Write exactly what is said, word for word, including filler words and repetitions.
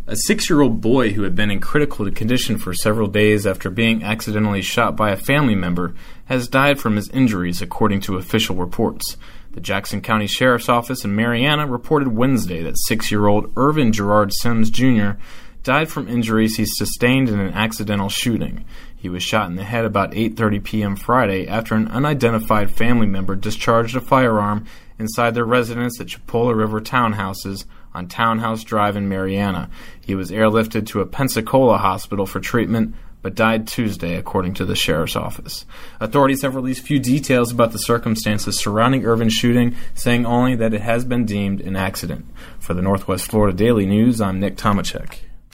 A six-year-old boy who had been in critical condition for several days after being accidentally shot by a family member has died from his injuries, according to official reports. The Jackson County Sheriff's Office in Marianna reported Wednesday that six-year-old Irvin Gerard Sims Junior died from injuries he sustained in an accidental shooting. He was shot in the head about eight thirty p.m. Friday after an unidentified family member discharged a firearm inside their residence at Chipola River Townhouses on Townhouse Drive in Marianna. He was airlifted to a Pensacola hospital for treatment, but died Tuesday, according to the sheriff's office. Authorities have released few details about the circumstances surrounding Irvin's shooting, saying only that it has been deemed an accident. For the Northwest Florida Daily News, I'm Nick Tomachek.